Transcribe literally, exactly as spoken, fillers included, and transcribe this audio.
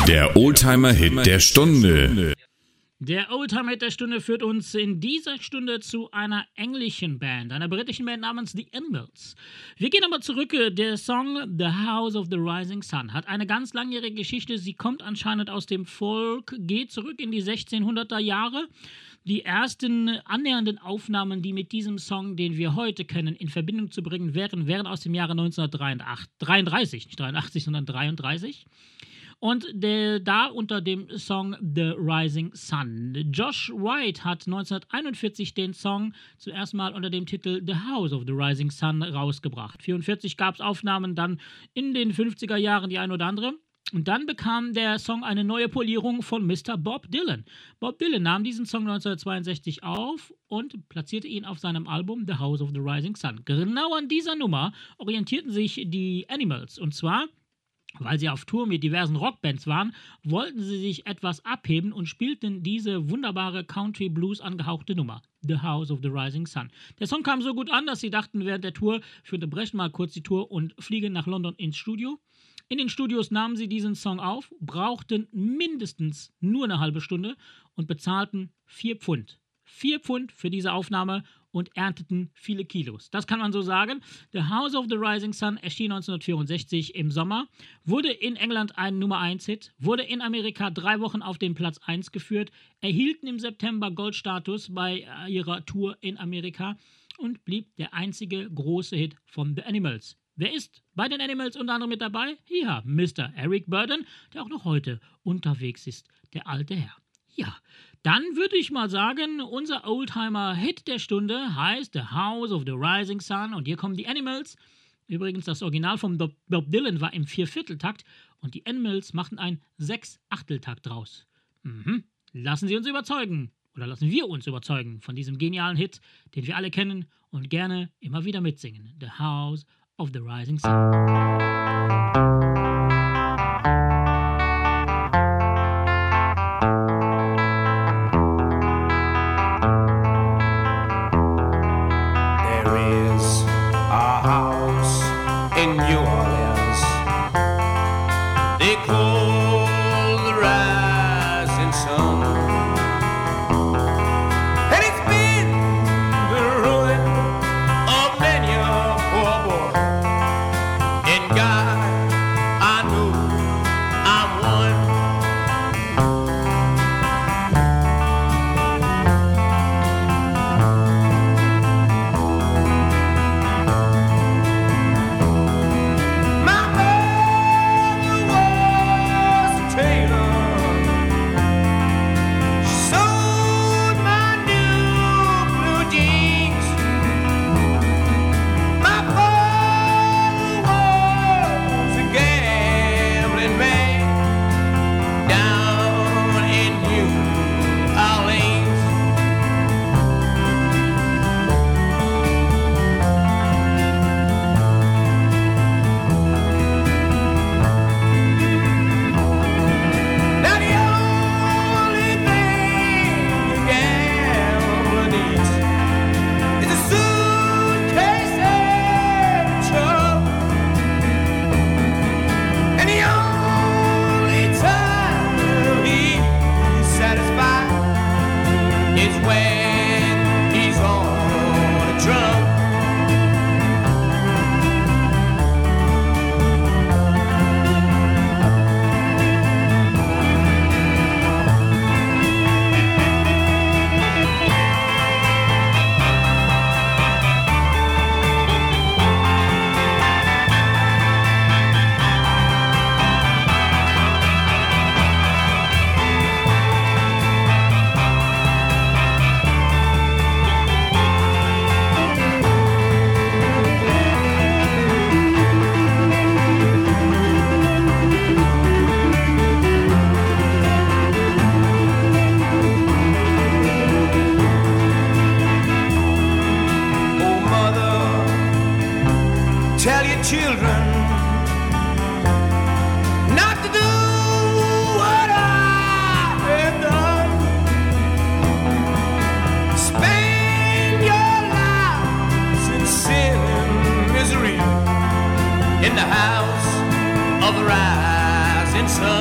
Der Oldtimer-Hit der Stunde. Der Oldtimer-Hit der Stunde führt uns in dieser Stunde zu einer englischen Band, einer britischen Band namens The Animals. Wir gehen aber zurück. Der Song The House of the Rising Sun hat eine ganz langjährige Geschichte. Sie kommt anscheinend aus dem Folk, geht zurück in die sechzehnhunderter Jahre. Die ersten annähernden Aufnahmen, die mit diesem Song, den wir heute kennen, in Verbindung zu bringen wären, wären aus dem Jahre neunzehnhundertdreiunddreißig, nicht dreiundachtzig, sondern dreiunddreißig. Und der, da unter dem Song The Rising Sun. Josh White hat neunzehnhunderteinundvierzig den Song zuerst mal unter dem Titel The House of the Rising Sun rausgebracht. neunzehnhundertvierundvierzig gab es Aufnahmen, dann in den fünfziger Jahren die ein oder andere. Und dann bekam der Song eine neue Polierung von Mister Bob Dylan. Bob Dylan nahm diesen Song neunzehnhundertzweiundsechzig auf und platzierte ihn auf seinem Album The House of the Rising Sun. Genau an dieser Nummer orientierten sich die Animals. Und zwar, weil sie auf Tour mit diversen Rockbands waren, wollten sie sich etwas abheben und spielten diese wunderbare Country-Blues angehauchte Nummer, The House of the Rising Sun. Der Song kam so gut an, dass sie dachten während der Tour, wir unterbrechen mal kurz die Tour und fliegen nach London ins Studio. In den Studios nahmen sie diesen Song auf, brauchten mindestens nur eine halbe Stunde und bezahlten vier Pfund. Vier Pfund für diese Aufnahme und ernteten viele Kilos. Das kann man so sagen. The House of the Rising Sun erschien neunzehnhundertvierundsechzig im Sommer, wurde in England ein Nummer eins Hit, wurde in Amerika drei Wochen auf den Platz eins geführt, erhielten im September Goldstatus bei ihrer Tour in Amerika und blieb der einzige große Hit von The Animals. Wer ist bei den Animals unter anderem mit dabei? Ja, Mister Eric Burdon, der auch noch heute unterwegs ist, der alte Herr. Ja, dann würde ich mal sagen, unser Oldtimer-Hit der Stunde heißt The House of the Rising Sun und hier kommen die Animals. Übrigens, das Original von Bob Dylan war im Viervierteltakt und die Animals machten ein Sechsachteltakt draus. Mhm. Lassen Sie uns überzeugen, oder lassen wir uns überzeugen von diesem genialen Hit, den wir alle kennen und gerne immer wieder mitsingen. The House of the Rising Sun. In the house of the rising sun.